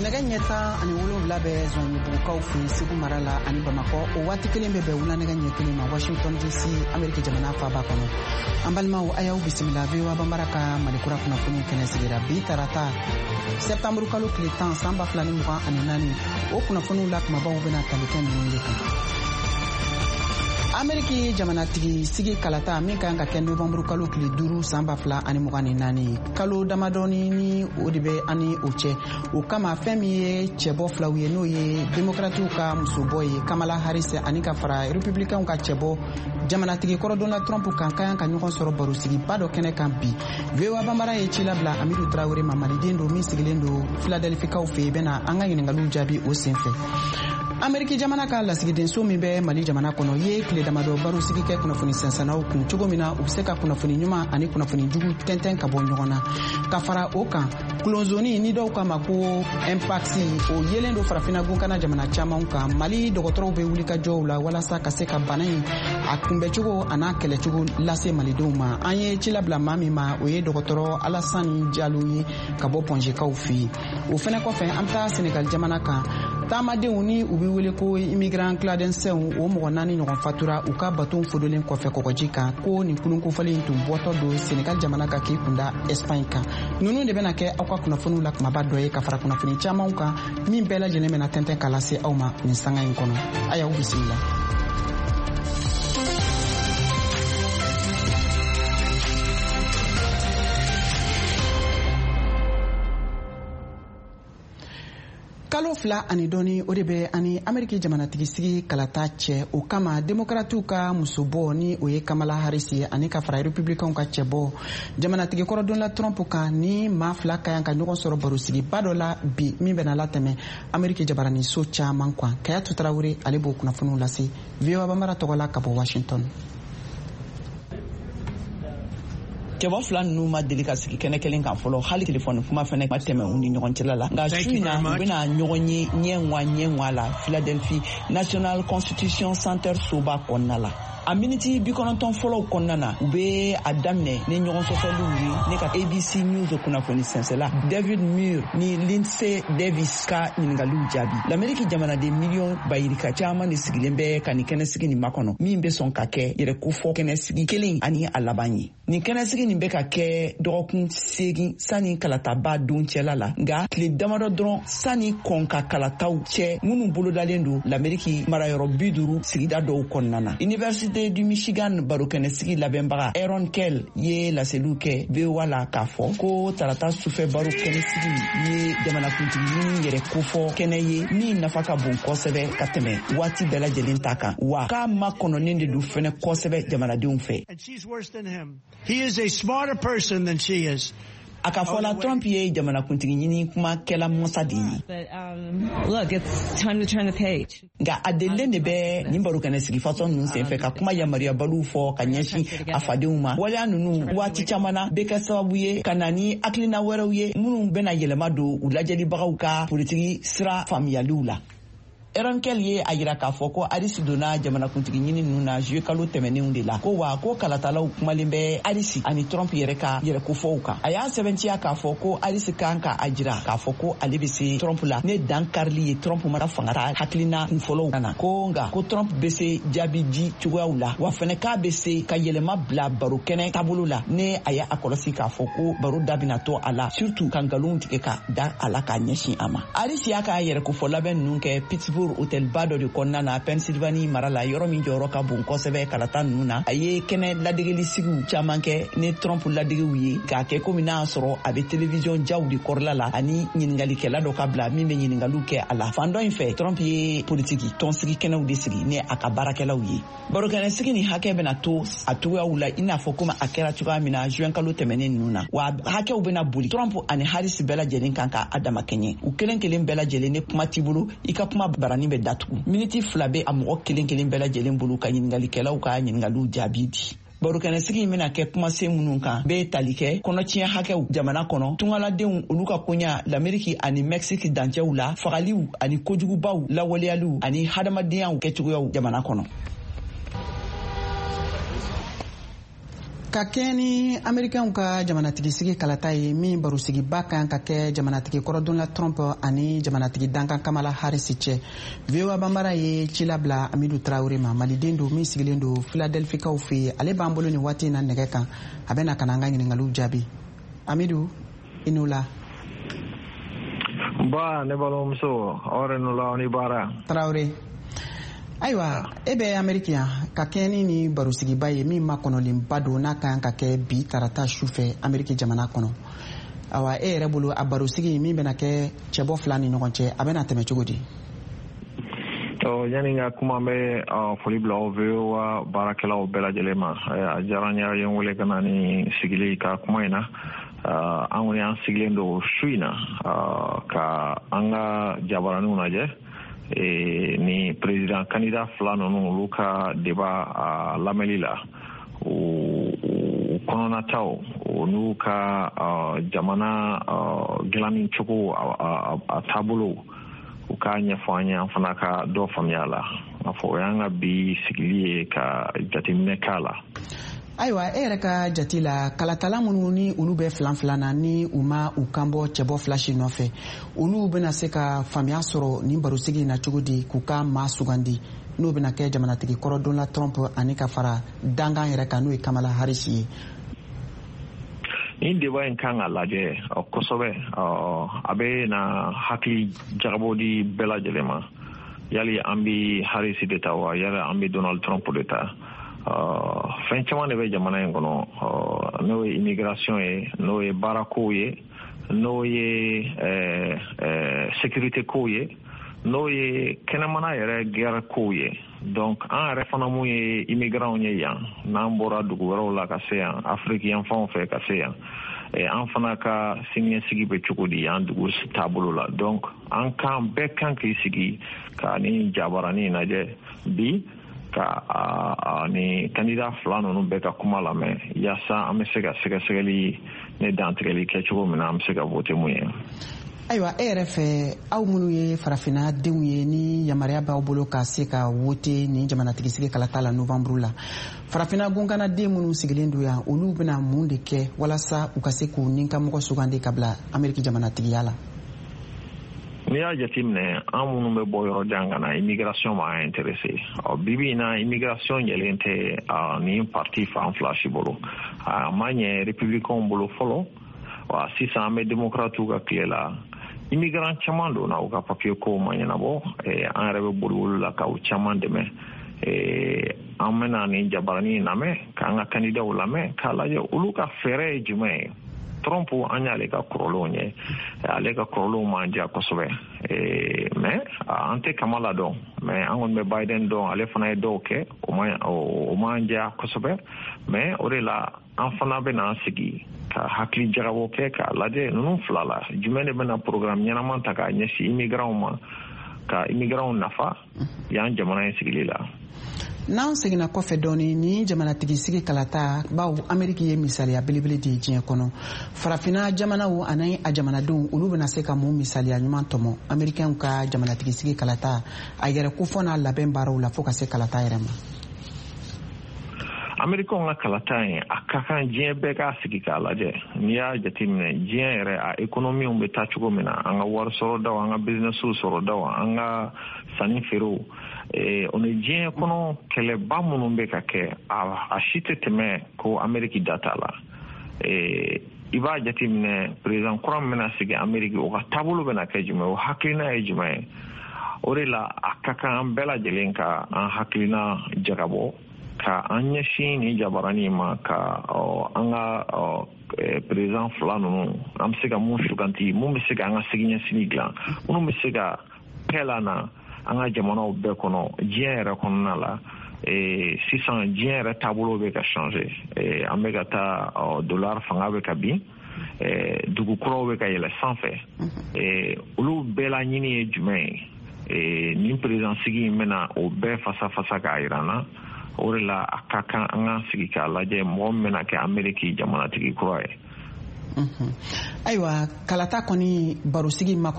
nɛgɛ ɲɛta ani 7 bɛ zɔnɲɛbugukaw fɛ Segu mara la ani Bamakɔ o waati kelen bɛ bɛn wula nɛgɛ ɲɛ kelen ma Washington DC Ameriki jamana faaba kɔnɔ. An balimaw a y'aw bisimila VOA Banbara ka Malikura kunnafoni kɛnɛ sigira bi tarata Septembre kalo tile 10 san 2024 o kunnafoniw la kumabaw bɛna tali kɛ ninnu de kan. Ameriki jamanatigi sigi kalata min kan ka kɛ Novembre kalo tile 5 san 2024 kalo damadɔni ni o de bɛ ani o cɛ o kama fɛn min ye cɛbɔ filaw ye n'o ye démocratiw ka musobɔ ye Kamala Harris ani ka fara républicains ka cɛbɔ jamanatigi kɔrɔ Donald Trump kan ka ɲɔgɔn sɔrɔ baro sigi ba dɔ kɛnɛ kan bi VOA Banbara ye ci labila Amidu Traoré ma maliden don min sigilen don Philadelphia fɛ bɛna an ka ɲininkaliw jaabi o senfɛ. Ameriki jamana ka lasigidenso min bɛ Mali jamana kɔnɔ ye tile damadɔ baro sigi kɛ kunnafoni sɛnsɛnnaw kun cogo min na u bɛ se ka kunnafoni ɲuman ani kunnafoni jugu tɛntɛn ka bɔ ɲɔgɔn na ka fara o kan kulonzoni ni dɔw kama ko impact o yelen do farafina gunkana jamana caman kan Mali dɔgɔtɔrɔw bɛ wuli ka jɔw la walasa ka se ka bana in a kunbɛcogo a n'a kɛlɛcogo lase malidenw ma an ye ci labila maa min ma o ye dɔgɔtɔrɔ Alassane Diallo ye ka bɔ Pɔnjekaw fɛ yen o fɛnɛ kɔfɛ an bɛ taa Senegal jamana kan taamadenw ni u bɛ wele ko immigrant clandestins o mɔgɔ 4 ɲɔgɔn fatura u ka bateau fodolen kɔfɛ kɔgɔji kan ko nin kulunkofɔlen tun bɔtɔ don Senegal jamana ka k'i kunda Espagne kan ninnu de bɛna kɛ aw ka kunnafoniw la kumaba dɔ ye ka fara kunnafoni camanw kan min bɛɛ lajɛlen bɛna tɛntɛn ka lase aw ma nin sanga in kɔnɔ a y'aw bisimila. Kalo 2 ani dɔɔni o de bɛ ani Ameriki jamanatigi sigi kalata cɛ o kama démocratiw ka musobɔ ni o ye Kamala Harris ye ani ka fara républicains ka cɛbɔ jamanatigi kɔrɔ Donald Trump kan ni maa 2 ka yan ka ɲɔgɔn sɔrɔ baro sigi ba dɔ la bi min bɛna latɛmɛ Ameriki jabaraniso caman kan Kayatu Traoré ale b'o kunnafoniw lase VOA Banbara tɔgɔ la ka bɔ Washington. Cɛbɔ 2 ninnu ma deli ka sigi kɛnɛ kelen kan fɔlɔ hali telefɔni kuma fɛnɛ ma tɛmɛ u ni ɲɔgɔn cɛla la nka su in na u bɛna ɲɔgɔn ye ɲɛŋwa la Philadelphia National Constitution Center soba kɔnɔna la. A miniti 90 fɔlɔw kɔnɔna na u bɛ a daminɛ ni ɲɔgɔn sɔsɔliw ye ne ka ABC News kunnafoni sɛnsɛla David Muir ni Lindsay Davis ka ɲininkaliw jaabi. L'Amérique jamanaden miliyɔn bayirika caman de sigilen bɛ ka nin kɛnɛsigi nin makɔnɔ min bɛ sɔn ka kɛ yɛrɛkofɔ kɛnɛsigi kelen ani a laban ye. Nin kɛnɛsigi nin bɛ ka kɛ dɔgɔkun 8 sani kalataba don cɛla la nka tile damadɔ dɔrɔn sani kɔn ka kalataw cɛ minnu bolodalen don l'Amérique marayɔrɔ 50 sigida dɔw kɔnɔna na. Université du Michigan barokɛnɛsigi labɛnbaga Aaron Kell ye laseliw kɛ VOA la k'a fɔ ko tarata sufɛ barokɛnɛsigi ye jamanakuntigi minnu yɛrɛ kofɔ kɛnɛ ye min nafa ka bon kosɛbɛ ka tɛmɛ waati bɛɛ lajɛlen ta kan wa k'a ma kɔnɔnen de don fɛnɛ kosɛbɛ jamanadenw fɛ. He is a smarter person than she is. A ka fɔ la Trump ye jamanakuntigi ɲini kuma kɛla mɔsa de ye. Look, it's time to turn the page. Nka a delilen de bɛ nin barokɛnɛsigi fasɔn ninnu senfɛ ka kuma yamaruyabaliw fɔ ka ɲɛsin a fadenw ma. Waleya ninnu waati caman na bɛ kɛ sababu ye ka na ni hakilina wɛrɛw ye minnu bɛna yɛlɛma don u lajɛlibagaw ka politigi sira faamuyaliw la. Aaron Kell ye a yira k'a fɔ ko Harris donna jamanakuntigi ɲini ninnu na juillet kalo tɛmɛnenw de la ko wa ko kalatalaw kumalen bɛ Harris ani Trump yɛrɛ ka yɛrɛkofɔw kan. A y'a sɛbɛntiya k'a fɔ ko Harris kan ka a jira k'a fɔ ko ale bɛ se Trump la ne dan karili ye Trump mara fanga ta hakilina kunfɔlɔw kana ko nka ko Trump bɛ se jaabi di cogoyaw la wa fɛnɛ k'a bɛ se ka yɛlɛma bila barokɛnɛ taabolo la ne a y'a kɔlɔsi k'a fɔ ko baro da bɛna to a la surtout ka nkalonw tigɛ ka da a la k'a ɲɛsin a ma. Harris y'a ka yɛrɛkofɔ labɛn ninnu kɛ Pittsburgh hôtel ba dɔ de kɔnɔna na Pennsylvanie mara la yɔrɔ min jɔyɔrɔ ka bon kosɛbɛ kalata ninnu na a ye kɛnɛ ladegelissigiw caman kɛ ni Trump ladegew ye k'a kɛ komi n'a sɔrɔ a bɛ télévision jaw de kɔrɔla la ani ɲiningalikɛla dɔ ka bila min bɛ ɲininkaliw kɛ a la. Fan dɔ in fɛ Trump ye politiki tɔnsigi kɛnɛw de sigi ni a ka baarakɛlaw ye. Barokɛnɛsigi ni hakɛ bɛna to a cogoyaw la i n'a fɔ komi a kɛra cogoya min na juin kalo tɛmɛnen ninnu na wa hakɛw bɛna boli. Trump ani Harris bɛɛ lajɛlen kan ka a dama kɛɲɛ u kelen kelen bɛɛ lajɛlen ni kuma t'i bolo i ka kuma barani bɛ datugu. Miniti 2 bɛ a mɔgɔ kelen kelen bɛɛ lajɛlen bolo ka ɲiningalikɛlaw ka ɲininkaliw jaabi di. Barokɛnɛsigi in bɛna kɛ kumasen minnu kan bɛ tali kɛ kɔnɔtiɲɛ hakɛw jamana kɔnɔ tungaladenw olu ka koɲa l'Amérique ani Mexique dancɛw la fagaliw ani kojugubaw lawaleyaliw ani hadamadenyaw kɛcogoyaw jamana kɔnɔ. ka kɛ ni amerikɛnw ka jamanatigisi kalata ye min barosigibaa kan ka kɛ jamanatigi kɔrɔ Donald Trump ani jamanatigi dankan Kamala Harris cɛ. VOA banbara ye ci labila Amidu Traore ma, maliden don min sigilen don Philadelphia kaw fɛ. Ale b'an bolo ni waati na nɛgɛ kan, a bɛna ka na an ka ɲininkaliw jaabi. Amidu, i n'o la. Ba ne balimamuso, ɔre n'o la ni baara. Traore. Ayiwa, e bɛ Ameriki yan ka kɛ ni barosigiba ye min ma kɔnɔlenba don n'a kan ka kɛ bi tarata su fɛ Ameriki jamana kɔnɔ. Awa, e yɛrɛ bolo a barosigi min bɛna kɛ cɛbɔ fila ni ɲɔgɔn cɛ, a bɛna tɛmɛ cogo di? Yani n ka kuma n bɛ foli bila aw VOA baarakɛlaw bɛɛ lajɛlen ma. A diyara n ye n wele ka na ni sigili ka kuma in na. An kɔni an sigilen don su in na ka an ka jabaraninw lajɛ. Ni president candidat fila ninnu olu ka débat lamɛnli la o kɔnɔnataw o n'u ka jamana dilanni cogo a taabolo u ka ɲɛfɔ an ye an fana ka dɔ faamuya la. A fɔ o y'an ka bi sigili ye ka jateminɛ k'a la. Ayiwa, e yɛrɛ ka jati la kalatala minnu ni olu bɛ filan na ni u ma u kan bɔ cɛbɔ fila si nɔfɛ, olu bɛna se ka faamuya sɔrɔ nin barosigi na cogo di k'u ka maa sugandi n'o bɛna kɛ jamanatigi kɔrɔ Donald Trump ani ka fara dangan yɛrɛ kan n'o ye Kamala Harris ye. Nin débat in kan ka lajɛ kosɛbɛ, a bɛ na hakili jagabɔ di bɛɛ lajɛlen ma. Yali an bɛ Harris de ta wa yali an bɛ Donald Trump de ta? Fɛn caman de bɛ jamana in kɔnɔ, n'o ye immigration ye, n'o ye baarako ye, n'o ye sécurité ko ye, n'o ye kɛnɛmana yɛrɛ guerre ko ye. Donc an yɛrɛ fana mun ye immigrants ye yan, n'an bɔra dugu wɛrɛw la ka se yan, Afrique yan fanw fɛ ka se yan, an fana ka siniɲɛsigi bɛ cogo di an dugu taabolo la. Donc an kan bɛɛ kan k'i sigi ka ni jabaranin lajɛ bi ka ni candidat fila ninnu bɛɛ ka kuma lamɛn yaasa an bɛ se ka sɛgɛsɛgɛli ne dantigɛli kɛ cogo min na an bɛ se ka vote mun ye. Ayiwa, e yɛrɛ fɛ aw minnu ye farafina denw ye ni yamaruya b'aw bolo ka se ka vote ni jamanatigisi kalata la novembre la, farafina gunkana den minnu sigilen don yan olu bɛna mun de kɛ walasa u ka se k'u ni ka mɔgɔ sugandi ka bila Ameriki jamanatigiya la? N'i y'a jateminɛ an minnu bɛ bɔ yɔrɔ jan ka na immigration ma intéressé. Bibi in na immigration yɛlɛn tɛ ni parti fan fila si bolo. A ma ɲɛ républicains bolo fɔlɔ, wa sisan an bɛ démocrates ka tile la. Immigrants caman donna u ka papier ko ma ɲɛnabɔ, an yɛrɛ bɛ boli la ka u caman dɛmɛ. An bɛna ni jabaranin lamɛn k'an ka candidatw lamɛn k'a lajɛ olu ka fɛɛrɛ ye jumɛn ye. Trump an y'ale ka kɔrɔlenw ye, ale ka kɔrɔlenw man diya kosɛbɛ, mais an tɛ Kamala dɔn, mais an kɔni bɛ Biden dɔn, ale fana ye dɔw kɛ o man diya kosɛbɛ, mais o de la an fana bɛna an sigi ka hakili jagabɔ kɛ k'a lajɛ ninnu fila la jumɛn de bɛna programme ɲɛnama ta k'a ɲɛsin immigrants ma ka immigrants nafa yan jamana in sigili la. N'an seginna kɔfɛ dɔɔni ni jamanatigisi kalata bawo Ameriki ye misaliya belebele de diɲɛ kɔnɔ, farafina jamanaw ani a jamanadenw olu bɛna se ka mun misaliya ɲuman tɔmɔ Amerikɛnw ka jamanatigisi kalata a yɛrɛ ko fɔ n'a labɛn baaraw la fo ka se kalata yɛrɛ ma. Amerikɛnw ka kalata in a ka kan diɲɛ bɛɛ k'a sigi k'a lajɛ. N'i y'a jateminɛ diɲɛ yɛrɛ a économiw bɛ taa cogo min na, an ka wari sɔrɔ daw, an ka businessw sɔrɔ daw, an ka sanni feerew, o ni diɲɛ kɔnɔ kɛlɛba minnu bɛ ka kɛ a si tɛ tɛmɛ ko Ameriki da t'a la. I b'a jateminɛ président kura min bɛna sigi Ameriki o ka taabolo bɛna kɛ jumɛn, o hakilina ye jumɛn ye. O de la a ka kan an bɛɛ lajɛlen ka an hakilina jagabɔ ka an ɲɛsin ni jabaranin ma ka an ka président fila ninnu an bɛ se ka mun suganti mun bɛ se ka an ka siniɲɛsigi dilan, minnu bɛ se ka kɛ la na an ka jamanaw bɛɛ kɔnɔ diɲɛ yɛrɛ kɔnɔna la. Sisan diɲɛ yɛrɛ taabolo bɛ ka changer, an bɛ ka taa dollar fanga bɛ ka bin, dugu kuraw bɛ ka yɛlɛ sanfɛ, olu bɛɛ la ɲini ye jumɛn ye? Nin président sigi in bɛna o bɛɛ fasa fasa k'a jira an na. O de la a ka kan an ka sigi k'a lajɛ mɔgɔ min bɛna kɛ Ameriki jamanatigi kura ye. Ayiwa, kalata kɔni barosigi ma